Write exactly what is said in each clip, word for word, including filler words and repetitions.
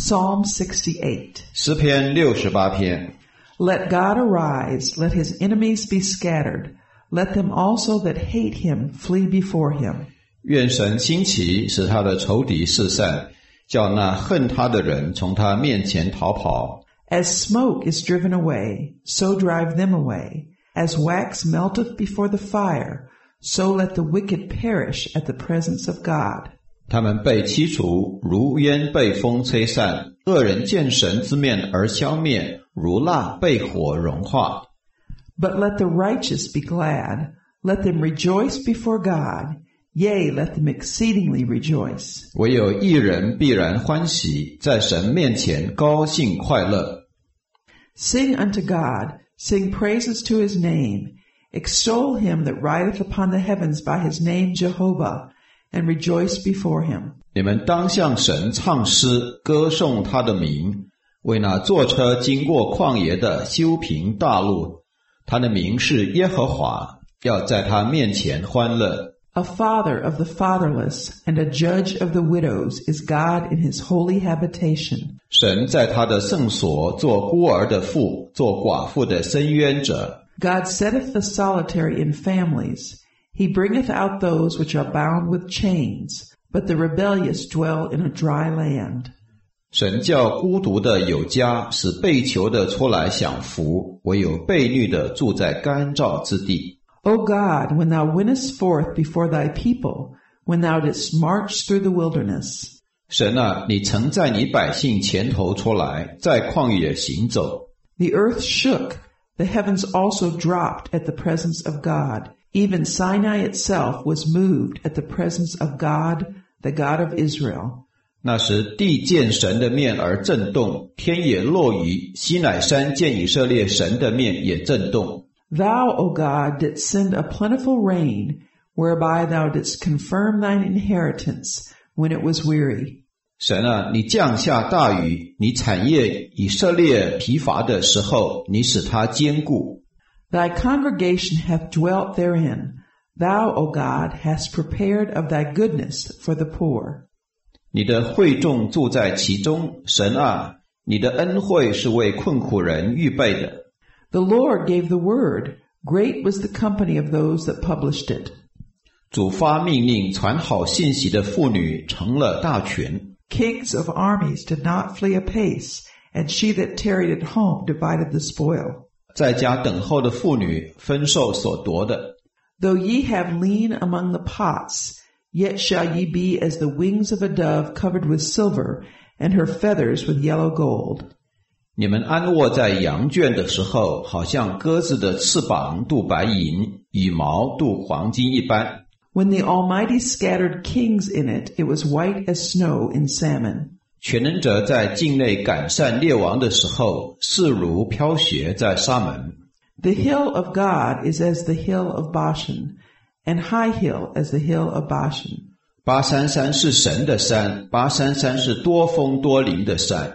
Psalm sixty-eight. 诗篇六十八篇。 Let God arise, let his enemies be scattered. Let them also that hate him flee before him. 愿神兴起，使他的仇敌四散，叫那恨他的人从他面前逃跑。 As smoke is driven away, so drive them away. As wax melteth before the fire, so let the wicked perish at the presence of God. 他们被剔除，如烟被风吹散；恶人见神之面而消灭，如蜡被火融化。 But let the righteous be glad. Let them rejoice before God. Yea, let them exceedingly rejoice. 唯有义人必然欢喜，在神面前高兴快乐。 Sing unto God, sing praises to his name. Extol him that rideth upon the heavens by his name Jehovah, and rejoice before him. 你们当向神唱诗，歌颂他的名，为那坐车经过旷野的修平大路。他的名是耶和华，要在他面前欢乐。 A father of the fatherless and a judge of the widows is God in his holy habitation. 神在他的圣所做孤儿的父，做寡妇的伸冤者。 God setteth the solitary in families. He bringeth out those which are bound with chains, but the rebellious dwell in a dry land. 神叫孤独的有家，使被囚的出来享福，唯有悖逆的住在干燥之地。 O God, when thou wentest forth before thy people, when thou didst march through the wilderness. 神啊，你曾在你百姓前头出来，在旷野行走。 The earth shook, the heavens also dropped at the presence of God. Even Sinai itself was moved at the presence of God, the God of Israel. 那时地见神的面而震动，天也落雨，西乃山见以色列神的面也震动。 Thou, O God, didst send a plentiful rain, whereby thou didst confirm thine inheritance when it was weary. 神啊，你降下大雨，你产业以色列疲乏的时候，你使它坚固。 Thy congregation hath dwelt therein. Thou, O God, hast prepared of thy goodness for the poor. 你的会众住在其中，神啊，你的恩惠是为困苦人预备的。 The Lord gave the word. Great was the company of those that published it. 主发命令，传好信息的妇女成了大群。 Kings of armies did not flee apace, and she that tarried at home divided the spoil. 在家等候的妇女分受所夺的。 Though ye have lien among the pots, yet shall ye be as the wings of a dove covered with silver, and her feathers with yellow gold. 你们安卧在羊圈的时候，好像鸽子的翅膀镀白银，羽毛镀黄金一般。 When the Almighty scattered kings in it, it was white as snow in salmon. 全能者在境内赶散列王的时候，势如飘雪在沙门。 The hill of God is as the hill of Bashan, and high hill as the hill of Bashan. 巴珊山是神的山，巴珊山是多峰多林的山。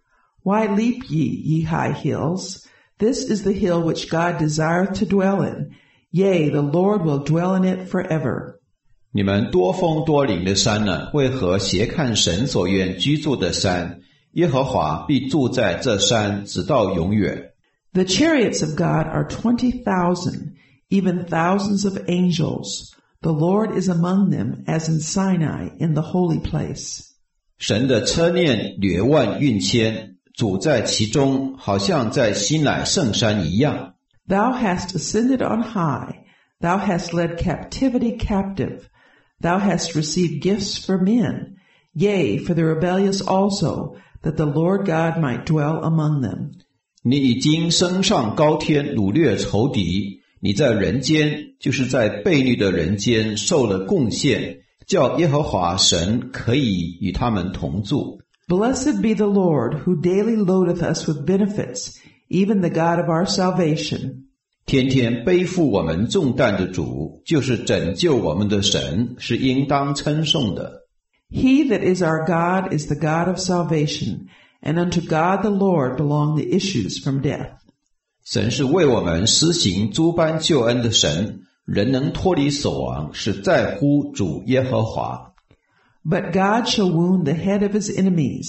Why leap ye, ye high hills? This is the hill which God desireth to dwell in. Yea, the Lord will dwell in it forever. 你们多峰多岭的山呢？为何斜看神所愿居住的山？耶和华必住在这山，直到永远。 The chariots of God are twenty thousand, even thousands of angels. The Lord is among them, as in Sinai, in the holy place. 神的车辇略万运千，主在其中，好像在西乃圣山一样。 Thou hast ascended on high. Thou hast led captivity captive. Thou hast received gifts for men, yea, for the rebellious also, that the Lord God might dwell among them. 你已经升上高天，掳掠仇敌。你在人间，就是在悖逆的人间受了贡献，叫耶和华神可以与他们同住。 Blessed be the Lord, who daily loadeth us with benefits, even the God of our salvation. 天天背负我们重担的主，就是拯救我们的神，是应当称颂的。 He that is our God is the God of salvation, and unto God the Lord belong the issues from death. 神是为我们施行诸般救恩的神，人能脱离死亡，是在乎主耶和华。 But God shall wound the head of his enemies,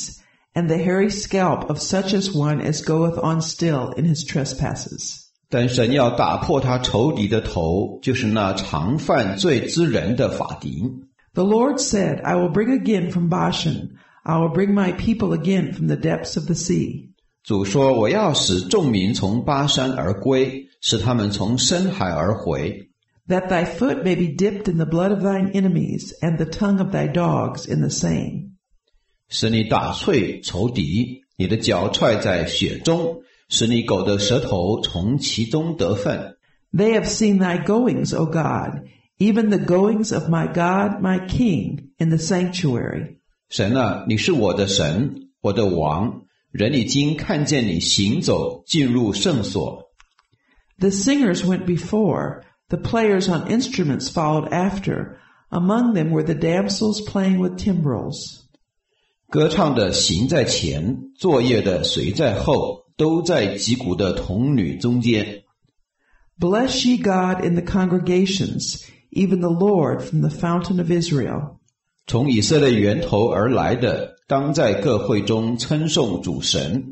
and the hairy scalp of such as one as goeth on still in his trespasses. 但神要打破他仇敌的头，就是那常犯罪之人的法庭。 The Lord said, I will bring again from Bashan, I will bring my people again from the depths of the sea. 主说，我要使众民从巴山而归，使他们从深海而回。 That thy foot may be dipped in the blood of thine enemies, and the tongue of thy dogs in the same. 使你打碎仇敌，你的脚踹在血中，使你狗的舌头从其中得分。 They have seen thy goings, O God, even the goings of my God, my King, in the sanctuary. 神啊，你是我的神，我的王，人已经看见你行走进入圣所。 The singers went before, the players on instruments followed after. Among them were the damsels playing with timbrels. 歌唱的行在前，作乐的随在后，都在击鼓的童女中间。 Bless ye God in the congregations, even the Lord from the fountain of Israel. 从以色列源头而来的，当在各会中称颂主神。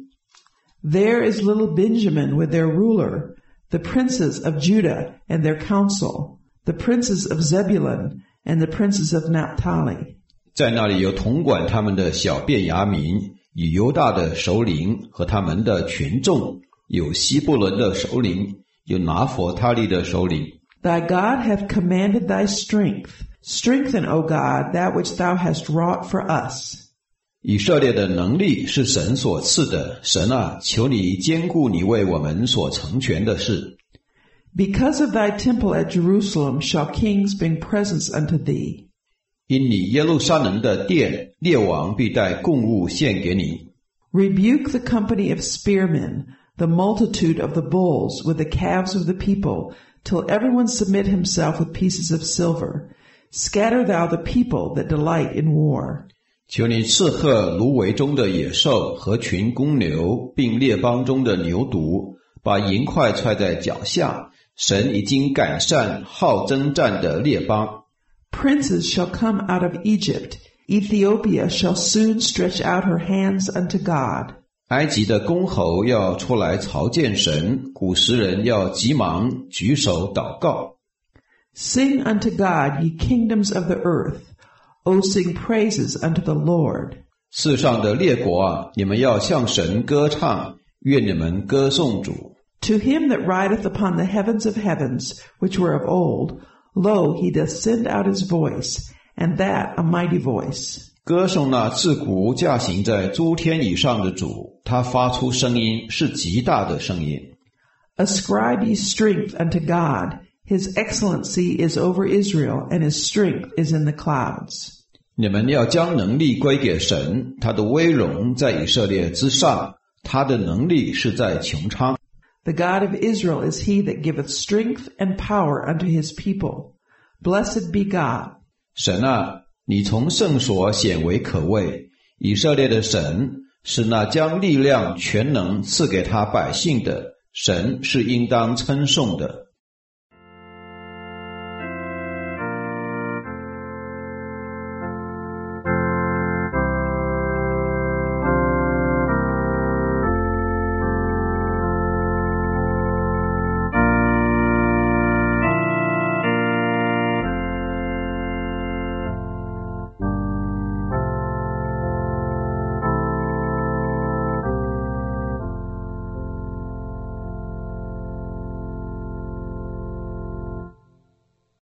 There is little Benjamin with their ruler, the princes of Judah and their council, the princes of Zebulun and the princes of Naphtali. 在那里有统管他们的小便雅悯，有犹大的首领和他们的群众，有希伯伦的首领，有拿弗他利的首领。 Thy God hath commanded thy strength. Strengthen, O God, that which thou hast wrought for us. 以色列的能力是神所赐的，神啊，求你坚固你为我们所成全的事。 Because of thy temple at Jerusalem shall kings bring presents unto thee. 因你耶路撒冷的殿，列王必带供物献给你。 Rebuke the company of spearmen, the multitude of the bulls, with the calves of the people, till everyone submit himself with pieces of silver. Scatter thou the people that delight in war. 求你斥喝芦苇中的野兽和群公牛，并列邦中的牛犊，把银块踹在脚下。神已经赶散好征战的列邦。 Princes shall come out of Egypt. Ethiopia shall soon stretch out her hands unto God. 埃及的公侯要出来朝见神，古时人要急忙举手祷告。 Sing unto God, ye kingdoms of the earth. O sing praises unto the Lord. 世上的列国啊，你们要向神歌唱，愿你们歌颂主。 To him that rideth upon the heavens of heavens, which were of old, lo, he doth send out his voice, and that a mighty voice. 歌颂那自古驾行在诸天以上的主，他发出声音是极大的声音。 Ascribe ye strength unto God. His excellency is over Israel, and his strength is in the clouds. 你们要将能力归给神，他的威荣在以色列之上，他的能力是在穹苍。 The God of Israel is he that giveth strength and power unto his people. Blessed be God. 神啊，你从圣所显为可畏，以色列的神是那将力量全能赐给他百姓的，神是应当称颂的。